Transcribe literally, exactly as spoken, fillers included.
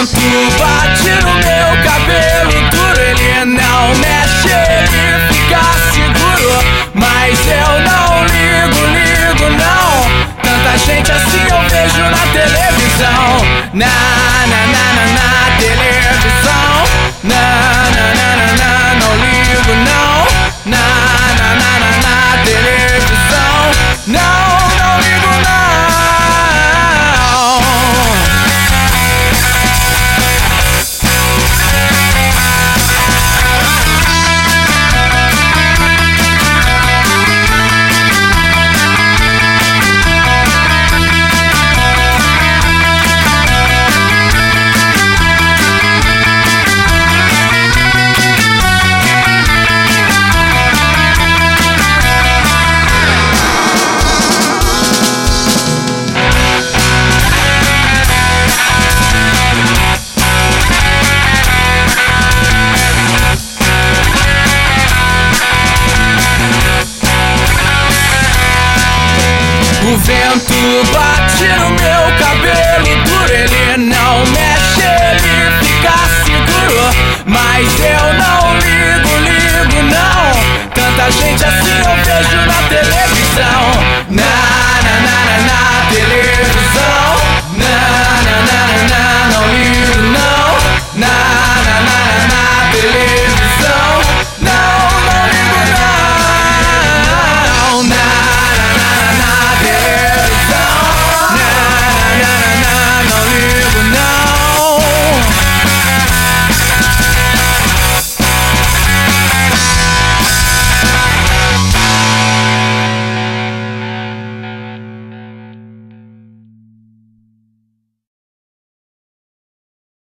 vento bate no meu cabelo duro, ele não mexe, ele fica seguro. Mas eu não ligo, ligo não. Tanta gente assim eu vejo na televisão. Na, na, na, na, na televisão. Na, na, na, na, na, não ligo não. Na, na, na, na, na televisão. Não, não ligo não. O vento bate no meu cabelo duro, ele não mexe, ele fica seguro. Mas eu